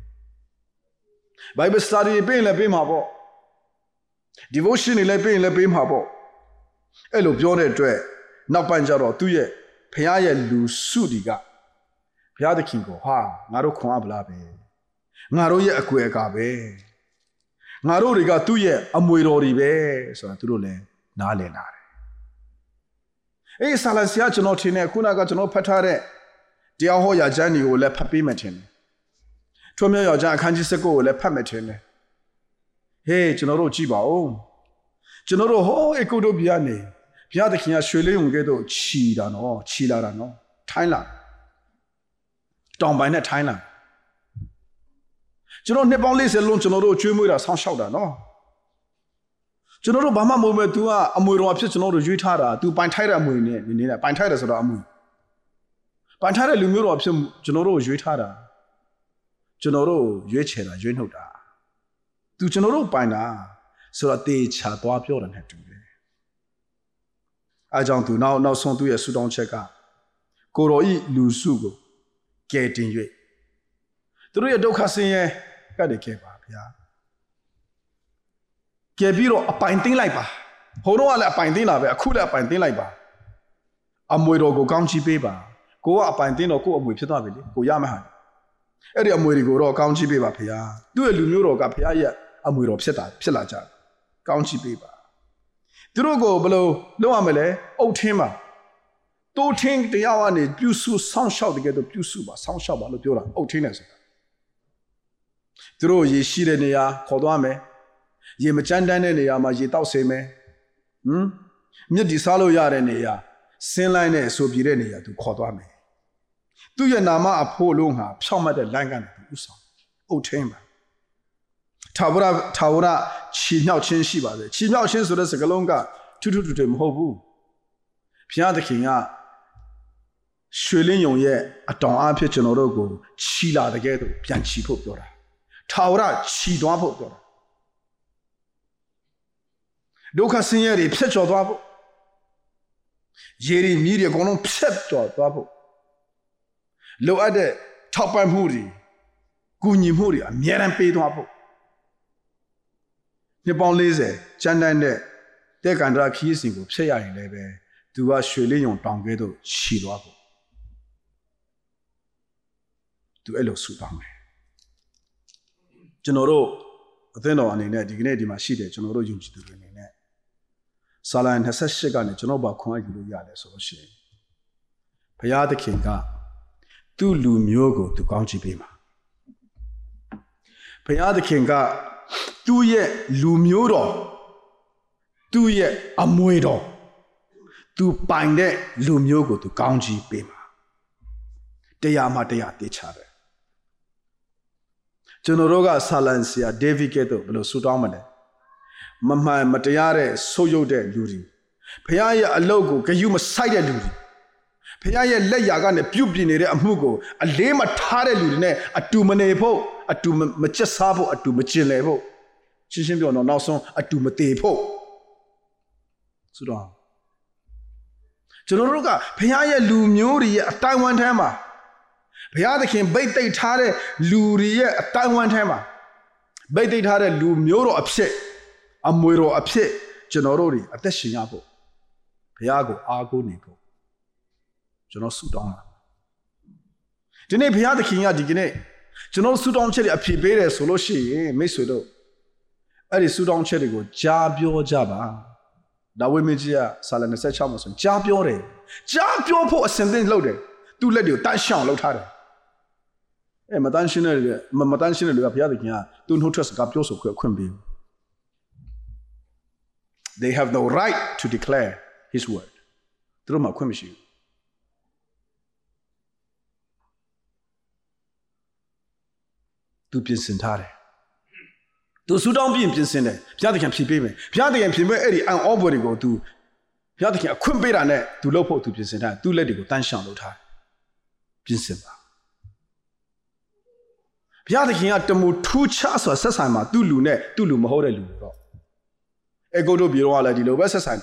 Bible study ပေးလည်းပေးမှာပေါ့ devotion တွေလည်းပေးရင်လည်းပေးမှာပေါ့အဲ့လိုပြောတဲ့အတွက်နောက်ပိုင်းကျတော့သူ့ရဲ့ဖခင်ရဲ့လူစုတွေကဘုရားသခင်ကိုဟာငါတို့ခွန်အားဗလားပဲငါတို့ရဲ့အကွယ်အကာပဲငါတို့တွေကသူ့ရဲ့အမွေတော်တွေပဲဆိုတာသူတို့လည်းနားလည်လာတယ်အေးဆာလန်ဆီယာကျွန်တော်ထင်တယ်ခုနကကျွန်တော်ဖတ်ထားတဲ့တရားဟောရာကျမ်းတွေကိုလည်းဖတ်ပေးမှထင်တယ်ထွန်းမြောက်ရာကျမ်းအခန်းကြီး19ကိုလည်းဖတ်မှထင်တယ်ဟေးကျွန်တော်တို့ကြည့်ပါဦးကျွန်တော်တို့ဟောအေကုဒိုပြည်ကနေဘုရားသခင်ကရွှေလင်းုံကဲ့သို့ခြီလာတာနော်ထိုင်းလာတောင်ပိုင်းနဲ့ထိုင်းလာကျွန်တော်နှစ်ပေါင်း40လုံးကျွန်တော်တို့ကျွေးမွေးတာဆောင်းလျှောက်တာနော်ကျွန်တော်တို့ဘာမှမဟုတ်ပဲ तू ကအမွေတော်အဖြစ်ကျွန်တော်တို့ရွေးထားတာ तू ပိုင်ထိုက်တဲ့အမွေနဲ့နေနေတာပိုင်ထိုက်တယ်ဆိုတော့အမွေပိုင်ထိုက်တဲ့လူမျိုးတော်အဖြစ်ကျွန်တော်တို့ရွေးထားတာကျွန်တော်တို့ရွေးချယ်တာရွေးနှုတ်တာ तू ကျွန်တော်တို့ပိုင်တာဆိုတော့တေချာသွားပြောတယ်နဲ့တူတယ်အဲကြောင့် तू နောက်ဆုံးသူ့ရဲ့ဆူတောင်းချက်ကကိုတော်ဤလူစုကိုကယ်တင်၍သူတို့ရဲ့ဒုက္ခဆင်းရဲကတည်းကပါဗျာကယ်ပြီးတော့အပိုင်သိမ်းလိုက်ပါဟိုတော့ကလည်းအပိုင်သိမ်းလာပဲအခုလည်းအပိုင်သိမ်းလိုက်ပါအမွေတော်ကိုကောင်းချီးပေးပါကိုကအပိုင်တင်းတော်ကိုအမွေဖြစ်သွားပြီလေကိုရမှာဟာအဲ့ဒီအမွေတွေကိုတော့ကောင်းချီးပေးပါဖေဟာသူ့ရဲ့လူမျိုးတော်ကဖေဟာရဲ့အမွေတော်ဖြစ်လာကြတယ်ကောင်းချီးပေးပါသူတို့ကိုဘယ်လိုလုပ်ရမလဲအုတ်ထင်းပါတိုးထင်းတရားကနေပြုစုဆောင်းလျှောက်တကယ်တော့ပြုစုပါဆောင်းလျှောက်ပါလို့ပြောတာအုတ်ထင်းနဲ့ဆိုတာသူတို့ရေရှိတဲ့နေရာခေါ်သွားမယ်ရေမကြမ်းတမ်းတဲ့နေရာမှာရေတောက်စေမယ်မြစ်ဒီစားလို့ရတဲ့နေရာဆင်းလိုက်နဲ့ဆိုပြတဲ့နေရာသူခေါ်သွားမယ်သူ့ရဲ့နာမအဖို့လုံးဟာဖြောင့်မတ်တဲ့လမ်းကနေသူဥဆောင်အုတ်ထင်းပါထာဝရချီမြောက်ခြင်းရှိပါစေချီမြောက်ခြင်းဆိုတဲ့စကားလုံးကထူးထူးထူးထူးမဟုတ်ဘူးဘုရားသခင်ကရွှေလင်းယုံရဲ့အတောင်အားဖြင့်ကျွန်တော်တို့ကိုချီလာတဲ့ကဲ့သို့ပြန်ချီဖို့ပြောတာထာဝရချီသွားဖို့ပြောတာဒုက္ခဆင်းရဲတွေဖြတ်ကျော်သွားဖို့ရေတွေမြည်တွေအကုန်လုံးဖြတ်ကျော်သွားဖို့လိုအပ်တဲ့ထောက်ပံ့မှုတွေကူညီမှုတွေအများအားပေးသွားဖို့နှစ်ပေါင်း40ကျန်းတန်းတဲ့တဲ့ကန္တရာခီးစဉ်ကိုဖျက်ရရင်လည်းပဲသူကရွှေလင်းယုံတောင်ကဲ့သို့ခြီသွားဖို့သူအဲ့လိုဆူတောင်းတယ်ကျွန်တော်တို့အသင်းတော်အနေနဲ့ဒီကနေ့ဒီမှာရှိတယ်ကျွန်တော်တို့ယုံကြည်သူတွေအနေနဲ့စာလံ28ကနေကျွန်တော်ဘာခွန်အားယူလို့ရတယ်ဆိုလို့ရှိရင်ဘုရားသခင်ကသူ့လူမျိုးကိုသူကောင်းချီးပေးမှာဘုရားသခင်ကသူ့ရဲ့လူမျိုးတော်သူ့ရဲ့အမွေတော်သူပိုင်တဲ့လူမျိုးကိုသူကောင်းချီးပေးမှာတရားမှတရားတေချတယ်ကျွန်တော်တို့ကဆာလန်ဆရာဒေးဗစ်ကဲ့သို့ဘယ်လိုဆူတောင်းမလဲမမှန်မတရားတဲ့ဆုပ်ယုပ်တဲ့လူတွေဘုရားရဲ့အလုပ်ကိုဂရုမစိုက်တဲ့လူတွေဘုရားရဲ့လက်ရာကနေပြုတ်ပြနေတဲ့အမှုကိုအလေးမထားတဲ့လူတွေနဲ့အတူမနေဖို့အတူမကျက်စားဖို့အတူမကျင်လည်ဖို့ရှင်းရှင်းပြောတော့နောက်ဆုံးအတူမသေးဖို့ဆိုတော့ကျွန်တော်တို့ကဘုရားရဲ့လူမျိုးတွေရဲ့အတိုင်းဝန်းထဲမှာဘုရားသခင်ဗိတ်သိက်ထားတဲ့လူတွေရဲ့အတိုင်းဝန်းထဲမှာဗိတ်သိက်ထားတဲ့လူမျိုးတော်အဖြစ်အမွေတော်အဖြစ်ကျွန်တော်တို့တွေအသက်ရှင်ရဖို့ဘုရားကိုအားကိုးနေဖို့ကျွန်တော်ဆုတောင်းတာဒီနေ့ဘုရားသခင်ကဒီကနေ့ကျွန်တော်ဆုတောင်းချက်တွေအဖြစ်ပေးတယ်ဆိုလို့ရှိရင်မိတ်ဆွေတို့အဲ့ဒီဆုတောင်းချက်တွေကိုကြားပြောကြပါဒါဝိမင်းကြီးကစာလ26မှာဆိုရင်ကြားပြောတယ်ကြားပြောဖို့အစဉ်သင့်လုပ်တယ်သူ့လက်တွေကိုတန်းရှောင်လုပ်ထားတယ်မတန်းရှင်းတဲ့လူကဘုရားသခင်ကသူ့နှုတ်ထွက်စကားပြောဆိုခွင့်ပေး They have no right to declare his word သူတို့မှခွင့်မရှိဘူးသူပြင်ဆင်ထားတယ်သူဆူတောင်းပြင်ဆင်တယ်ဘုရားသခင်ဖြေပေးမယ်ဘုရားသခင်ဖြေပေးအဲ့ဒီအံ့ဩဖွယ်တွေကိုသူဘုရားသခင်အခွင့်ပေးတာနဲ့သူလုပ်ဖို့သူပြင်ဆင်ထားသူ့လက်တွေကိုတန်းရှောင်လုပ်ထားပြင်ဆင်ပါဘုရားသခင်ကတမူထူးခြားစွာဆက်ဆံမှာသူ့လူနဲ့သူ့လူမဟုတ်တဲ့လူတော့အေဂုတ်တို့ပြေတော့လည်းဒီလိုပဲဆက်ဆံ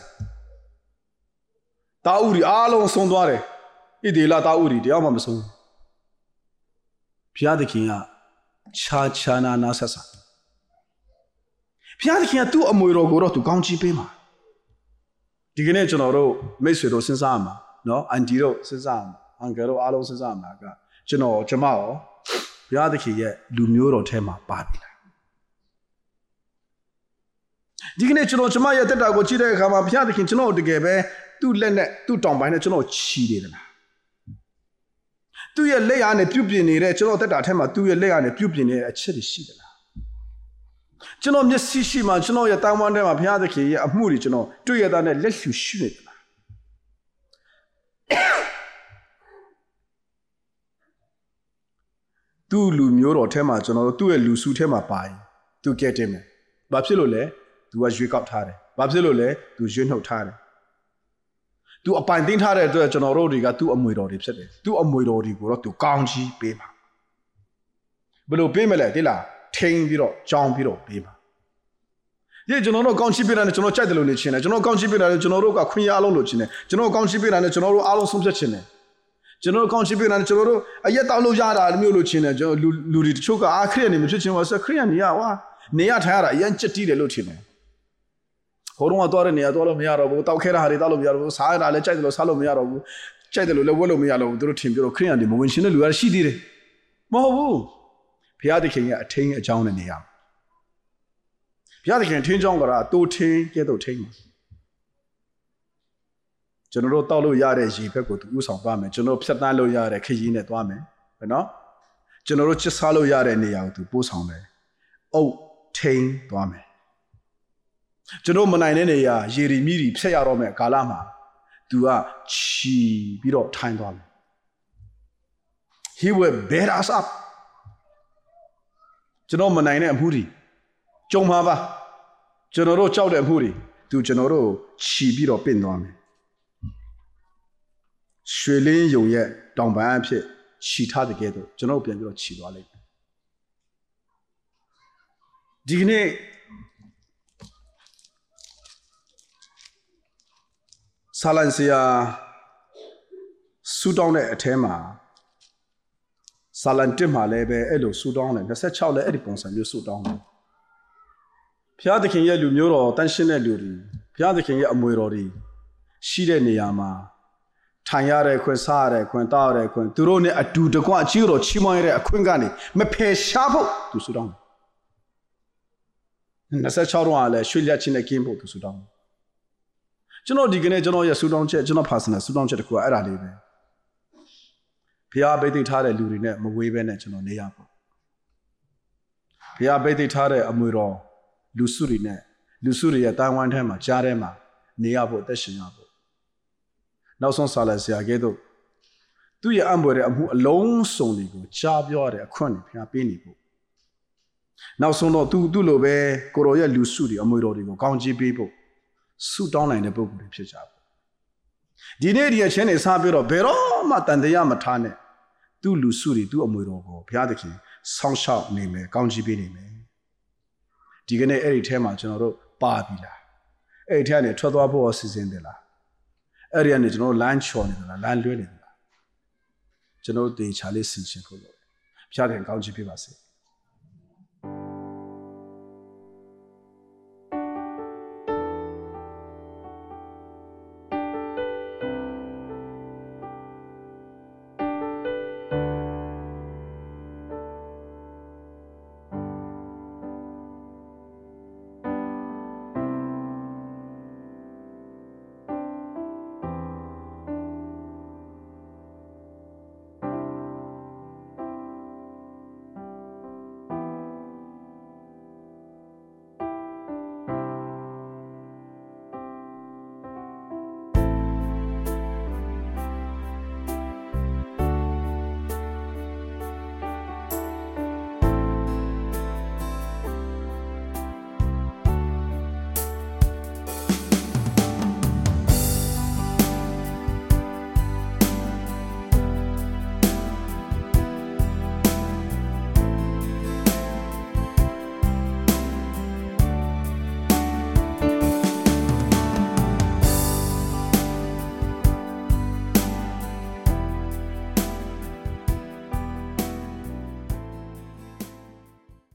တာဥရီအားလုံးဆုံးသွားတယ်ဣဒေလတာဥရီတရားမှမဆုံးဘုရားသခင်ကခြားနာဆက်ဆံဘုရားသခင်ကသူ့အမွေတော်ကိုတော့သူကောင်းချီးပေးမှာဒီကနေ့ကျွန်တော်တို့မိတ်ဆွေတို့စဉ်းစားမှာနော်အန်တီတို့စဉ်းစားမှာအန်ကယ်တို့အားလုံးစဉ်းစားမှာကကျွန်မရောဘုရားသခင်ရဲ့လူမျိုးတော်ထဲမှာပါပြီလားဒီကနေ့ကျွန်မရဲ့တက်တာကိုကြည့်တဲ့အခါမှာဘုရားသခင်ကျွန်တော်တကယ်ပဲသူ့လက်နဲ့သူ့တောင်ပိုင်းနဲ့ကျွန်တော်ချီနေတယ်လားသူ့ရဲ့လက်ရနဲ့ပြုတ်ပြင်းနေတဲ့ကျွန်တော်တက်တာထဲမှာသူ့ရဲ့လက်ရနဲ့ပြုတ်ပြင်းနေတဲ့အချက်တွေရှိတယ်လားကျွန်တော်မျက်စိရှိမှကျွန်တော်ရဲ့တောင်ပိုင်းထဲမှာဘုရားသခင်ရဲ့အမှုတွေကျွန်တော်တွေ့ရတာနဲ့လက်လှူရှိနေတယ်လားသူ့လူမျိုးတော်ထဲမှာကျွန်တော်တို့သူ့ရဲ့လူစုထဲမှာပါရင်သူကဲတင်မယ်ဘာဖြစ်လို့လဲသူကရွေးကောက်ထားတယ်ဘာဖြစ်လို့လဲသူရွေးနှုတ်ထားတယ်သူအပိုင်သိမ်းထားတဲ့အတွက်ကျွန်တော်တို့တွေကသူ့အမွေတော်တွေဖြစ်တယ်သူ့အမွေတော်တွေကိုတော့သူကောင်းချီးပေးမှာဘယ်လိုပေးမလဲတိလားထိန်ပြီးတော့ကြောင်းပြီးတော့ပေးမှာဒီကျွန်တော်တို့ကောင်းချီးပေးတာနဲ့ကျွန်တော်ကြိုက်တယ်လို့နေချင်တယ်ကျွန်တော်ကောင်းချီးပေးတာနဲ့ကျွန်တော်တို့ကခွင့်ရအောင်လို့ချင်တယ်ကျွန်တော်ကောင်းချီးပေးတာနဲ့ကျွန်တော်တို့အားလုံးဆုံးဖြတ်ချင်တယ်ကျွန်တော်ကောင်းချီးပေးတာနဲ့ကျွန်တော်တို့အရက်တောက်လို့ရတာမျိုးလို့ချင်တယ်ကျွန်တော်လူတွေတချို့ကခရစ်ယာန်နေမဖြစ်ချင်ပါဆိုခရစ်ယာန်နေရနေရထိုင်ရတာအရင်ကြက်တီးတယ်လို့ထင်တယ်ဟိုတုန်းကတော့နေရာတော့လို့မရတော့ဘူးတောက်ခဲတာဟာတွေတောက်လို့မရတော့ဘူးစားရတာလည်းကြိုက်တယ်လို့စားလို့မရတော့ဘူးကြိုက်တယ်လို့လည်းဝတ်လို့မရတော့ဘူးသူတို့ထင်ပြတော့ခရိယန်တွေမဝင်ရှင်တဲ့လူကရှိသေးတယ်မဟုတ်ဘူးဘုရားသခင်ရဲ့အထင်းအကြောင်းနဲ့နေရဘုရားသခင်ထင်းကြောင်းကတိုးထင်းကဲ့သို့ထင်းမှာကျွန်တော်တို့တောက်လို့ရတဲ့ရေဘက်ကိုသူဥဆောင်သွားမယ်ကျွန်တော်ဖြတ်တန်းလို့ရတဲ့ခရီးနဲ့သွားမယ်ဘယ်နော်ကျွန်တော်တို့ချစ်စားလို့ရတဲ့နေရာကိုသူပို့ဆောင်မယ်အုတ်ထင်းသွားမယ်ကျွန်တော်မနိုင်တဲ့နေရာရေရီမြည်ရီဖြတ်ရတော့မယ်ကာလမှာသူကချီပြီးတော့ထိုင်သွားမယ် He will bear us up ကျွန်တော်မနိုင်တဲ့အမှုတွေကြုံပါပါကျွန်တော်တို့ကြောက်တဲ့အမှုတွေသူကျွန်တော်တို့ချီပြီးတော့ပင့်သွားမယ်ရွှေလင်းယုံရဲ့တောင်ပန်းအဖြစ်ခြီထားတဲ့ကဲတော့ကျွန်တော်ပြန်ပြီးတော့ခြီသွားလိုက်ဒီကနေ့ဆာလန်ဆီယာဆူတောင်းတဲ့အထဲမှာဆာလန်တစ်မှာလည်းပဲအဲ့လိုဆူတောင်းတယ်26လည်းအဲ့ဒီပုံစံမျိုးဆူတောင်းတယ်ဘုရားသခင်ရဲ့လူမျိုးတော်တန်ရှင်းတဲ့လူတွေဘုရားသခင်ရဲ့အမွေတော်တွေရှိတဲ့နေရာမှာထိုင်ရတဲ့ခွင့်စားရတဲ့ခွင့်တောက်ရတဲ့ခွင့်သူတို့နဲ့အတူတကွအကြီးတော်ချီးမွမ်းရတဲ့အခွင့်ကနေမဖယ်ရှားဖို့သူဆူတောင်းတယ်26တော့လည်းရွှေလက်ချင်းနဲ့ကင်းဖို့သူဆူတောင်းတယ်ကျွန်တော်ဒီကနေ့ကျွန်တော်ရဲ့ဆူတောင်းချက်ကျွန်တော် personal ဆူတောင်းချက်တခုအဲ့ဒါလေးပဲဘုရားပိတ်သိထားတဲ့လူတွေနဲ့မဝေးဘဲနဲ့ကျွန်တော်နေရဖို့ဘုရားပိတ်သိထားတဲ့အမွေတော်လူစုတွေနဲ့လူစုတွေရဲ့တာဝန်ထဲမှာကြားထဲမှာနေရဖို့အသက်ရှင်ရဖို့နောက်ဆုံးဆာလန်ဆရာကဲတော့သူ့ရဲ့အမွေတဲ့အမှုအလုံးစုံတွေကိုကြားပြောရတဲ့အခွင့်တွေဘုရားပေးနေဖို့နောက်ဆုံးတော့သူ့လိုပဲကိုရောရဲ့လူစုတွေအမွေတော်တွေကိုကောင်းချီးပေးဖို့ဆုတောင်းနိုင်တဲ့ပုဂ္ဂိုလ်တွေဖြစ်ကြပါဒီနေ့ဒီအချင်းတွေစားပြီးတော့ဘယ်တော့မှတန်တရားမထားနဲ့သူ့လူစုတွေသူ့အမွေတော်ကိုဘုရားသခင်ဆောင်းရှောက်နေမယ်ကောင်းချီးပေးနေမယ်ဒီကနေ့အဲ့ဒီထဲမှာကျွန်တော်တို့ပါပြီလားအဲ့ဒီထဲကနေထွက်သွားဖို့စီစဉ်တယ်လားအဲ့ဒီကနေကျွန်တော်လမ်းချော်နေတယ်လားလမ်းလွဲနေတယ်လားကျွန်တော်တေချာလေးဆင်ခြင်ဖို့လို့ဘုရားသခင်ကောင်းချီးပေးပါစေ